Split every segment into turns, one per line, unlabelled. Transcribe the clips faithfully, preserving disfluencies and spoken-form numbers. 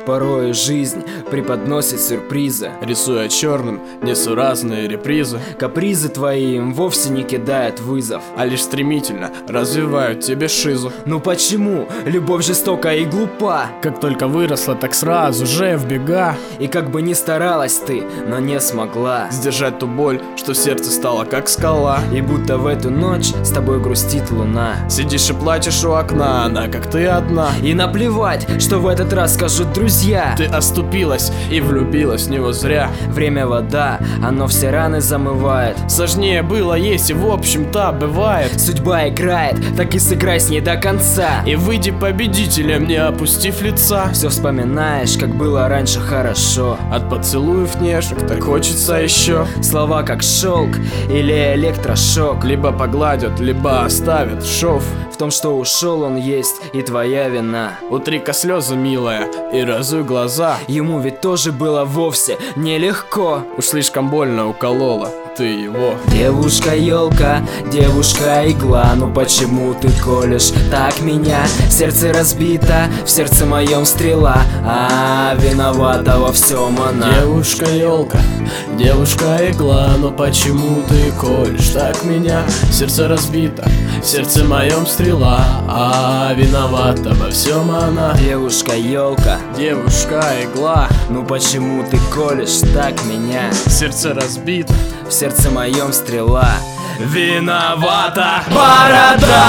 Порою жизнь преподносит сюрпризы.
Рисуя черным несуразные репризы.
Капризы твои им вовсе не кидают вызов,
а лишь стремительно развивают тебе шизу.
Ну почему? Любовь жестокая и глупа.
Как только выросла, так сразу же в бега.
И как бы ни старалась ты, но не смогла
сдержать ту боль, что в сердце стало как скала.
И будто в эту ночь с тобой грустит луна.
Сидишь и плачешь у окна, она как ты одна.
И наплевать, что в этот раз скажут друзья.
Ты оступилась и влюбилась в него зря.
Время вода, оно все раны замывает.
Сложнее было есть и в общем-то бывает.
Судьба играет, так и сыграй с ней до конца.
И выйди победителем, не опустив лица.
Все вспоминаешь, как было раньше хорошо.
От поцелуев нежных так хочется еще.
Слова как шелк или электрошок.
Либо погладят, либо оставят шов.
В том, что ушел он, есть и твоя вина.
Утри-ка слезы, милая, и разуй глаза.
Ему ведь тоже было вовсе нелегко.
Уж слишком больно уколола ты его.
Девушка-елка, девушка-игла, ну почему ты колешь так меня? Сердце разбито, в сердце моем стрела, а виновата во всем она.
Девушка-елка, девушка-игла, ну почему ты колешь так меня? Сердце разбито, в сердце моем стрела, а виновата во всем она.
Девушка-елка,
девушка-игла,
ну почему ты колешь так меня?
Сердце разбито,
в сердце моем стрела,
виновата
борода,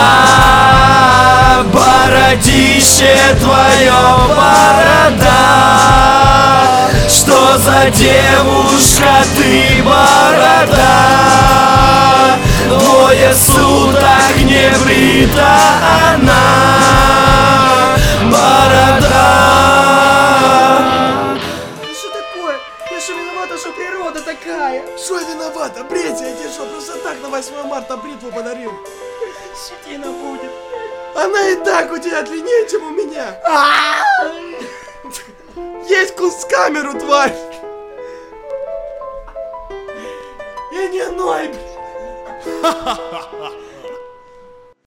бородище твое, борода. Что за девушка ты, борода? Двое суток не брита она, борода.
Что виновата, что природа такая?
Что виновата? Брить, я тебе что, просто так на восьмое марта бритву подарил?
Щетина будет.
Она и так у тебя длиннее, чем у меня. Есть кунсткамеру, тварь. Я не ной, блин.